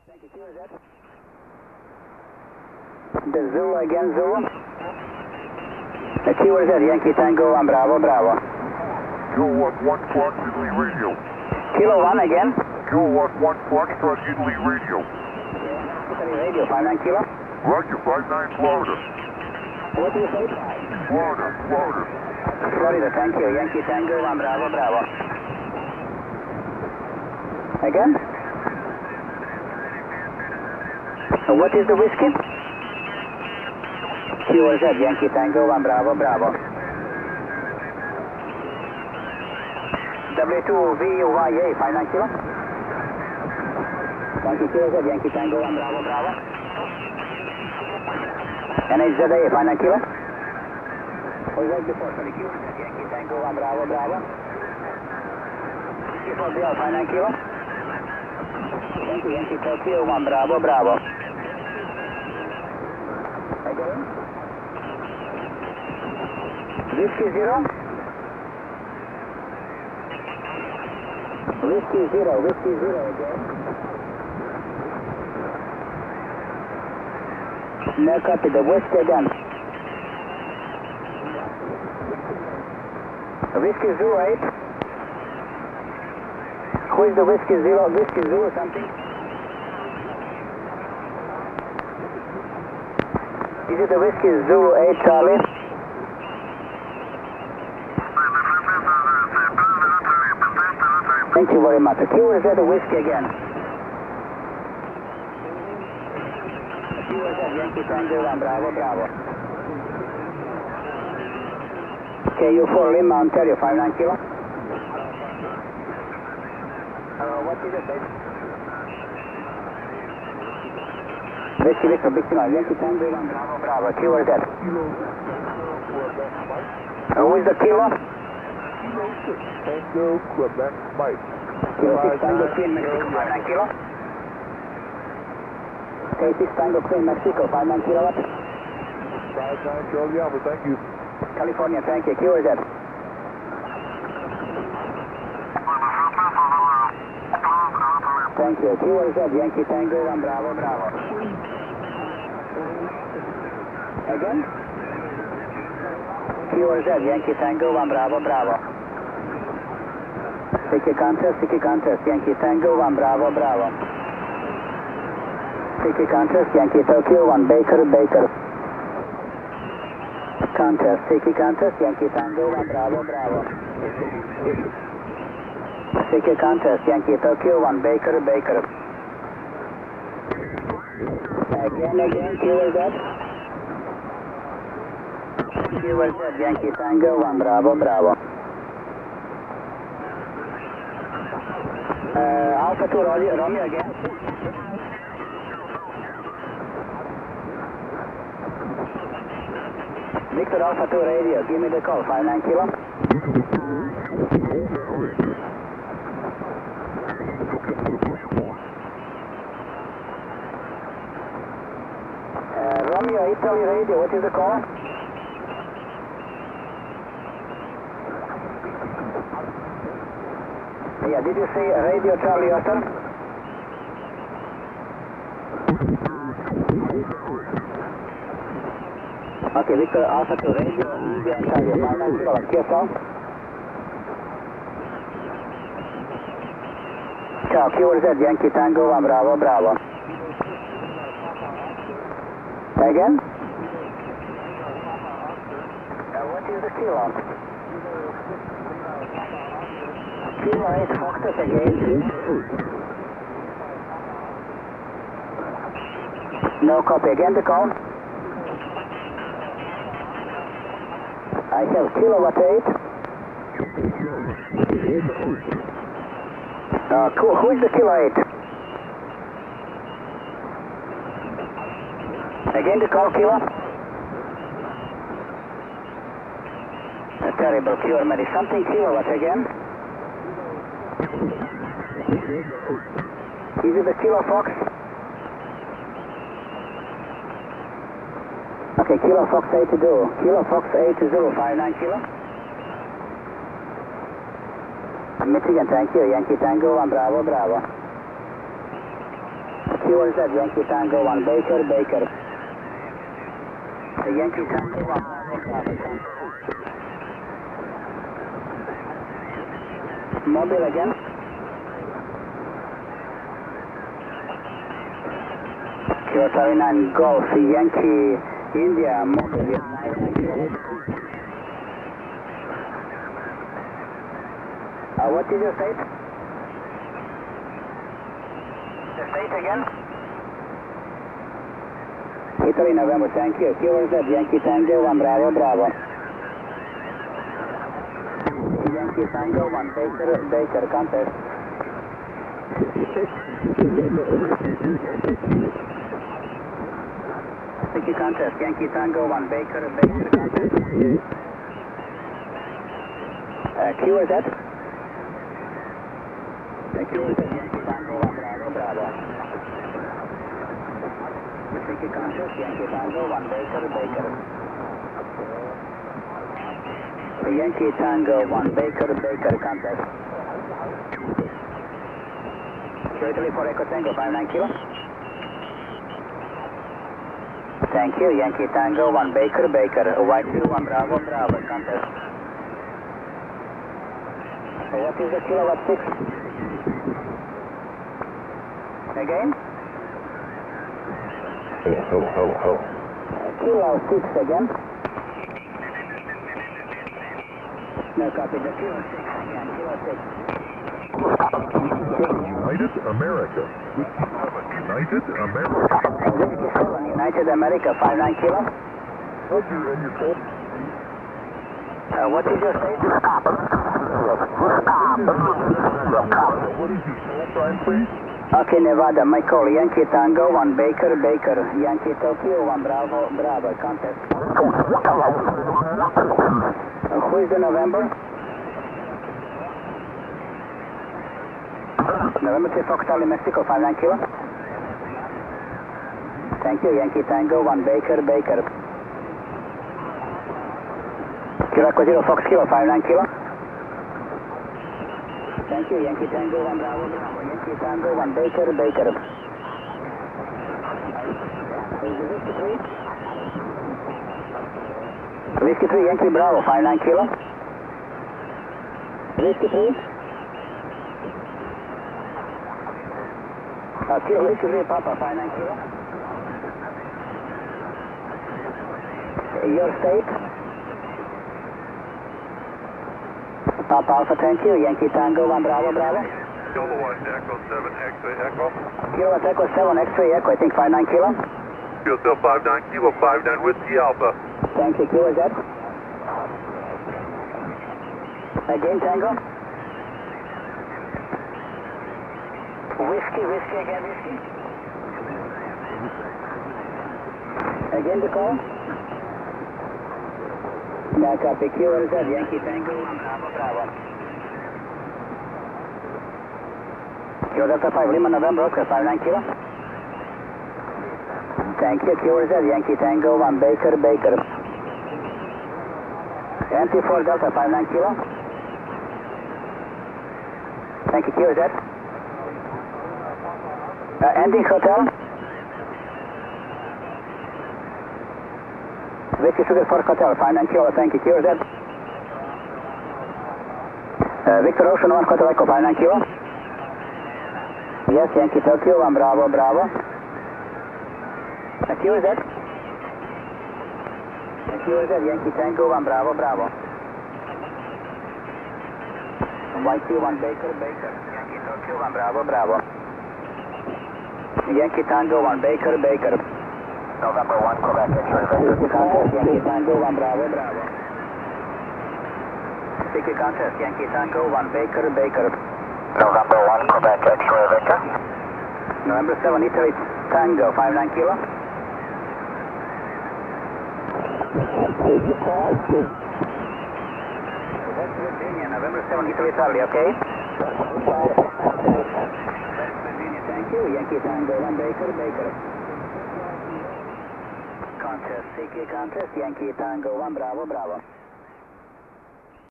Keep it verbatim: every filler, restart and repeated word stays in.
Thank you. Q is that? The Zulu again, Zulu. The Q is that? Yankee Tango one, Bravo, Bravo. Kilowatt one Fox Italy radio. Kilo one again. Kilowatt one Foxtrot Italy radio. Italy radio, five nine kilo. Roger, five nine Florida. What do you say? Florida, Florida. Florida, thank you. Yankee Tango one, Bravo, Bravo. Again? Uh, what is the whiskey? Q is that? Yankee Tango one, Bravo, Bravo. W two V Y A, five nine kilo. Thank you, Q is that? Yankee Tango one, Bravo, Bravo. N H Z A, five nine kilo. What was that before? Sorry, Q is that? Yankee Tango one, Bravo, Bravo. Q four B L, five nine kilo. Thank you, Yankee Tokyo one, Bravo, Bravo. Again? Whiskey zero. Whiskey zero, whiskey zero again. No copy, the whiskey again. Whiskey zero eight. Who is the whiskey zero? Whiskey zero something? Is it the whiskey zero eight Charlie? Thank you very much. Q is that the whiskey again? Q is that Yankee Tango one, Bravo, Bravo. K U four Lima, Ontario, five nine kilo. Uh, what is the state? Whiskey Victor, Victor, Yankee Tango one, Bravo, Bravo. Q is that? Uh, who is the kilo? Tango, Quebec, Mike. Kilo six Tango Queen, Mexico, five nine kilo. K six Tango Queen, Mexico, five nine kilowatt. five nine Charlie Alpha, thank you. California, thank you. Q is that? Thank you. Q is that? Yankee Tango one, Bravo, Bravo. Again? Q is that? Yankee Tango one, Bravo, Bravo. Sticky contest, sticky contest, Yankee Tango one, Bravo, Bravo. Sticky contest, Yankee Tokyo one, Baker, Baker. Contest, sticky contest, Yankee Tango one, Bravo, Bravo. Sticky contest, Yankee Tokyo one, Baker, Baker. Again, again, Q is that? Q is that, Yankee Tango one, Bravo, Bravo. Uh, Alpha two Romeo, Romeo again. Victor Alpha two radio, give me the call, five nine kilo. Uh, Romeo, Italy radio, what is the call? Yeah, did you say radio Charlie Otter? Okay, Victor Alpha two radio, India Ontario, five nine kilo, Q S O. Ciao, Q is that? Yankee Tango one, Bravo, Bravo. Again? Uh, what is the kilo? Kilo eight Foxtrot again. No copy. Again the call. I have kilowatt eight. Uh, who, who is the kilo eight? Again the call, kilo. A terrible pure medi. Something kilowatt again. Is it the Kilo Fox? Okay, Kilo Fox eight zero. Kilo Fox eight zero, five nine kilo. Michigan, thank you. Yankee Tango one, Bravo, Bravo. Q Q R Z, Yankee Tango one, Baker, Baker. Yankee Tango one, Mobile again. Kilo thirty-nine Golf, Yankee, India, Mobile. Uh, what is your state? The state again? Italy, November, thank you. Q R Z, Yankee Tango one, Bravo, Bravo. Yankee Tango one, Baker, Baker, contest. Sticky contest, Yankee Tango one, Baker, Baker, contest. Uh, Q R Z? Uh, Q R Z, Yankee Tango one, Bravo, Bravo. Sticky contest, Yankee Tango one, Baker, Baker. Yankee Tango one, Baker, Baker, contest. Italy for Echo Tango, five nine kilo. Thank you, Yankee Tango one, Baker, Baker, White two one, Bravo, Bravo, contest. What is the kilowatt six? Again? Hello, hello, hello. Kilo six again. No copy, the kilo six again, kilo six. United America. United America. United America, five nine kilo. What's your, and your code? Uh, what is your state? What is your call sign, please? Okay, Nevada, Michael, Yankee Tango one, Baker, Baker, Yankee Tokyo one, Bravo, Bravo, contest. Uh, who is the November? November three Fox Charlie, Mexico, five nine kilo. Thank you, Yankee Tango one, Baker, Baker. Kilo Echo zero Fox Kilo, five nine kilo. Thank you, Yankee Tango one, Bravo, Bravo, Yankee Tango one, Baker, Baker. Whiskey three? Whiskey three, Yankee Bravo, five nine kilo. Whiskey three? Uh, kilo Whiskey three, Papa, five nine kilo. Your state? Papa Alpha, thank you. Yankee Tango one, Bravo, Bravo. Kilo one, Echo seven, X-ray Echo. Kilo Echo seven, X-ray Echo, I think five nine kilo. Yourself five nine kilo, five nine Whiskey Alpha. Thank you, Q R Z. Again, Tango. Whiskey, whiskey, again, whiskey. Again, the call. No copy, Q R Z, Yankee Tango one, Bravo, Bravo. Q Delta five, Lima, November, okay, five nine kilo. Thank you, Q R Z, Yankee Tango one, Baker, Baker. M T four Delta five nine kilo. Thank you, Q R Z. Uh, ending hotel. Whiskey Sugar Fork Hotel, five nine kilo, thank you, Q R Z. Uh, Victor Ocean one, Hotel Echo, five nine kilo. Yes, Yankee Tokyo one, Bravo, Bravo. Uh, Q R Z. Uh, Q R Z, Yankee Tango one, Bravo, Bravo. White two one, Baker, Baker. Yankee Tokyo one, Bravo, Bravo. Yankee Tango one, Baker, Baker. November one, Quebec, Yankee Contest, Yankee Tango one, Bravo, Bravo. Sticky Contest, Yankee Tango one, Baker, Baker. November one, Quebec, X-ray Victor. November seven, Italy Tango, five nine kilo. West Virginia, November seven, Italy Charlie, okay? West Virginia, thank you. Yankee Tango one, Baker, Baker. Contest, C K Contest, Yankee Tango one, Bravo, Bravo.